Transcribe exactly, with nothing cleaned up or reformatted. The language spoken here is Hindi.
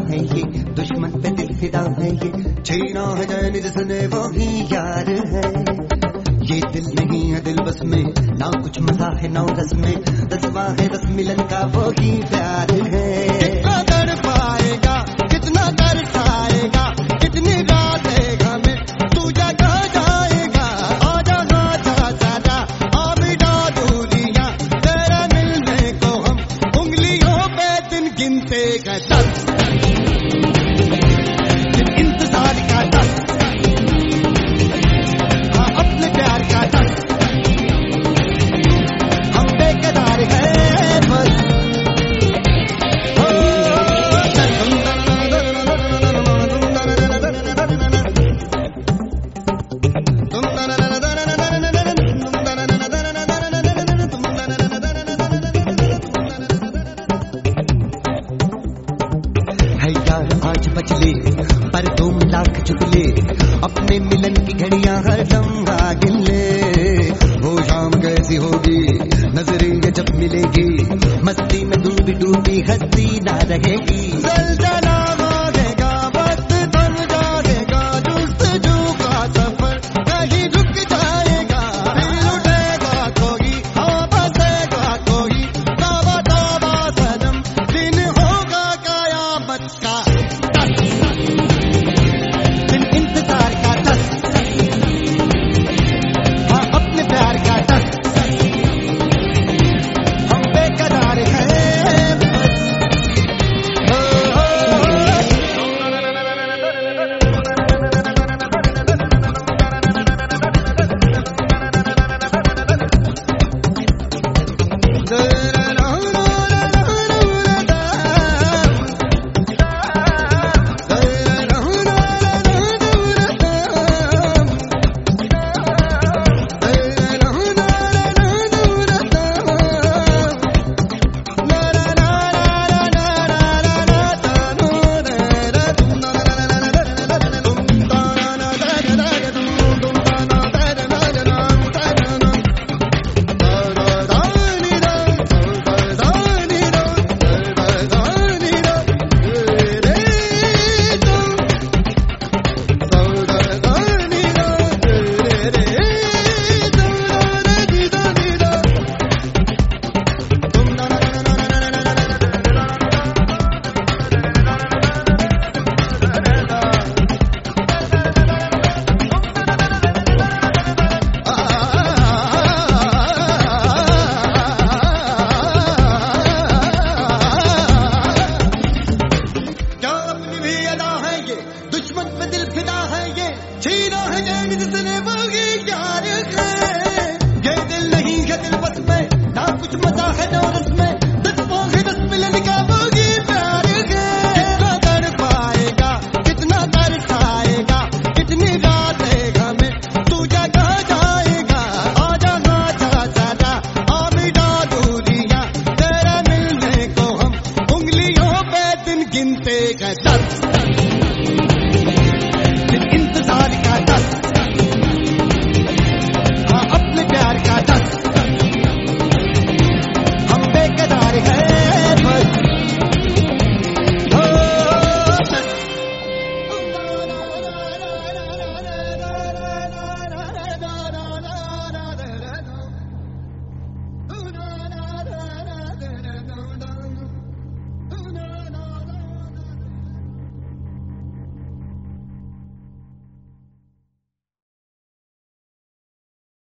है ये, दुश्मन पे दिल फिदा है ये, छीना है जान जिसने वो ही यार है। ये दिल नहीं है दिल बस में, ना कुछ मजा है ना रस में, दसवा है दस मिलन का वो ही प्यार है। कितना दर्द पाएगा कितना दर्द खाएगा, कितनी रात है हमें तू जगा जाएगा। आजा आजा आजा आ बिना दूरियां, तेरा मिलने को हम उंगलियों पे दिन गिनते गए, दस दिन इंतजार का दस, हाँ अपने प्यार का दस, हम बेकरार हैं बस। आज बचले पर तुम लाख चुगले, अपने मिलन की घड़ियां हर लम्हा गिन ले। वो शाम कैसी होगी नजरें जब मिलेगी, मस्ती में तू भी डूबी हंसती ना रहेगी। जलजला